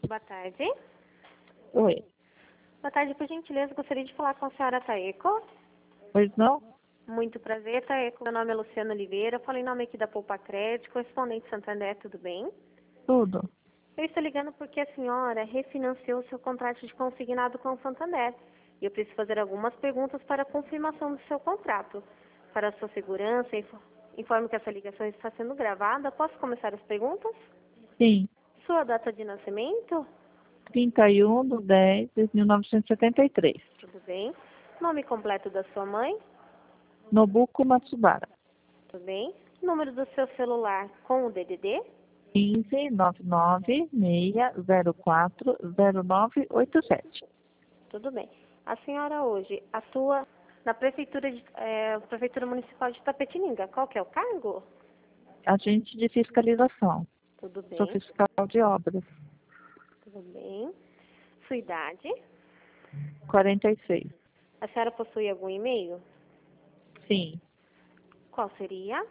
Boa tarde. Oi. Boa tarde, por gentileza, gostaria de falar com a senhora Taeco. Pois não? Muito prazer, Taeco. Meu nome é Luciana Oliveira, eu falo em nome aqui da Poupa Crédito, correspondente Santander, tudo bem? Tudo. Eu estou ligando porque a senhora refinanciou seu contrato de consignado com o Santander. E eu preciso fazer algumas perguntas para a confirmação do seu contrato. Para a sua segurança, informo que essa ligação está sendo gravada. Posso começar as perguntas? Sim. Sua data de nascimento? 31/10/1973. Tudo bem. Nome completo da sua mãe? Nobuko Matsubara. Tudo bem. Número do seu celular com o DDD? 15 996040987. Tudo bem. A senhora hoje atua na Prefeitura Municipal de Itapetininga. Qual que é o cargo? Agente de fiscalização. Tudo Sou bem. fiscal de obras. Tudo bem. Sua idade? 46. A senhora possui algum e-mail? Sim. Qual seria?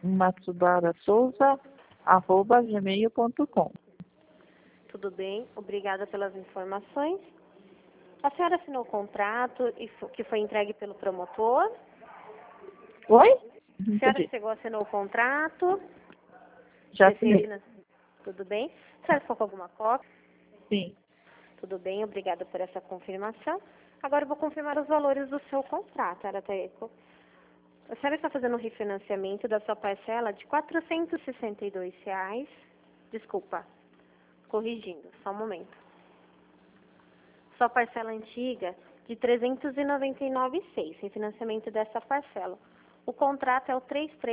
matsubarasouza@gmail.com. Tudo bem. Obrigada pelas informações. A senhora assinou o contrato que foi entregue pelo promotor? Oi? A senhora Entendi. chegou a assinar o contrato? Já assinei. Tudo bem. A senhora ficou com alguma cópia? Sim. Tudo bem, obrigada por essa confirmação. Agora eu vou confirmar os valores do seu contrato, Arataeco. A senhora está fazendo um refinanciamento da sua parcela de R$ 462. Desculpa, corrigindo, só um momento. Sua parcela antiga de R$ 399,6, refinanciamento dessa parcela. O contrato é o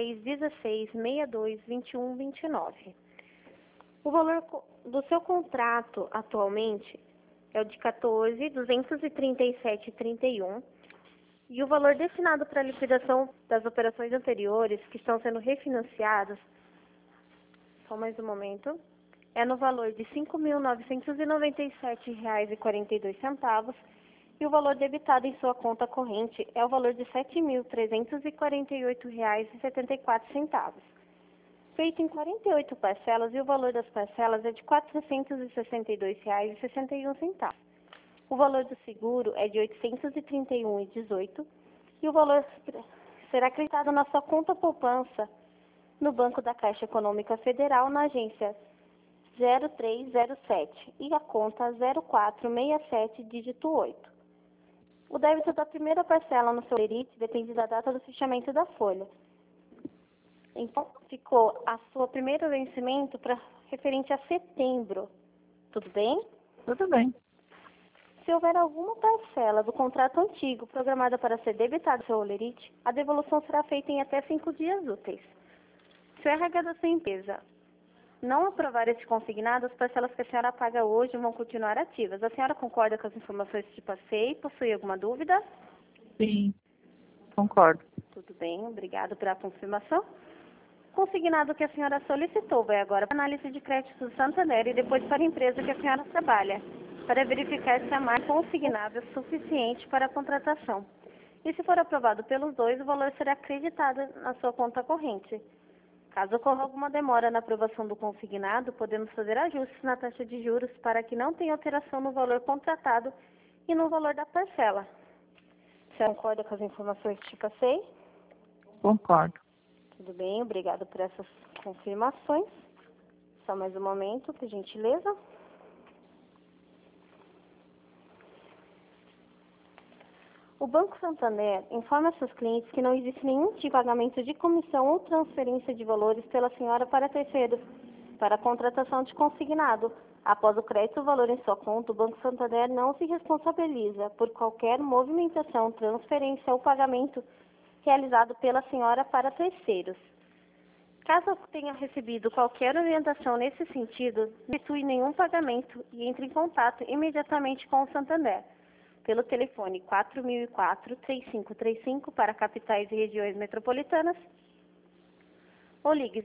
3316622129. O valor do seu contrato atualmente é o de R$ 14.237,31 e o valor destinado para a liquidação das operações anteriores que estão sendo refinanciadas, só mais um momento, é no valor de R$ 5.997,42 e o valor debitado em sua conta corrente é o valor de R$ 7.348,74. Feito em 48 parcelas e o valor das parcelas é de R$ 462,61. O valor do seguro é de R$ 831,18 e o valor será acreditado na sua conta poupança no Banco da Caixa Econômica Federal na agência 0307 e a conta 0467, dígito 8. O débito da primeira parcela no seu lerite depende da data do fechamento da folha. Então, ficou a sua primeiro vencimento referente a setembro. Tudo bem? Tudo bem. Se houver alguma parcela do contrato antigo programada para ser debitada ao seu lerite, a devolução será feita em até 5 dias úteis. Se o RH da sua empresa não aprovar esse consignado, as parcelas que a senhora paga hoje vão continuar ativas. A senhora concorda com as informações que passei? Possui alguma dúvida? Sim. Concordo. Tudo bem, obrigado pela confirmação. Consignado que a senhora solicitou vai agora para a análise de crédito do Santander e depois para a empresa que a senhora trabalha, para verificar se a marca consignada é suficiente para a contratação. E se for aprovado pelos dois, o valor será acreditado na sua conta corrente. Caso ocorra alguma demora na aprovação do consignado, podemos fazer ajustes na taxa de juros para que não tenha alteração no valor contratado e no valor da parcela. Você concorda com as informações que te passei? Concordo. Tudo bem, obrigada por essas confirmações. Só mais um momento, por gentileza. O Banco Santander informa seus clientes que não existe nenhum tipo de pagamento de comissão ou transferência de valores pela senhora para terceiros, para a contratação de consignado. Após o crédito do valor em sua conta, o Banco Santander não se responsabiliza por qualquer movimentação, transferência ou pagamento realizado pela senhora para terceiros. Caso tenha recebido qualquer orientação nesse sentido, não efetue nenhum pagamento e entre em contato imediatamente com o Santander pelo telefone 4004-3535 para capitais e regiões metropolitanas ou ligue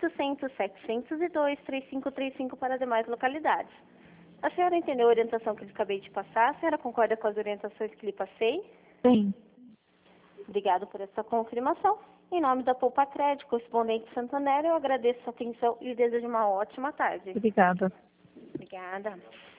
0800-702-3535 para demais localidades. A senhora entendeu a orientação que lhe acabei de passar? A senhora concorda com as orientações que lhe passei? Sim. Obrigado por essa confirmação. Em nome da Poupa Crédito, correspondente Santander, eu agradeço a atenção e desejo uma ótima tarde. Obrigada. Obrigada.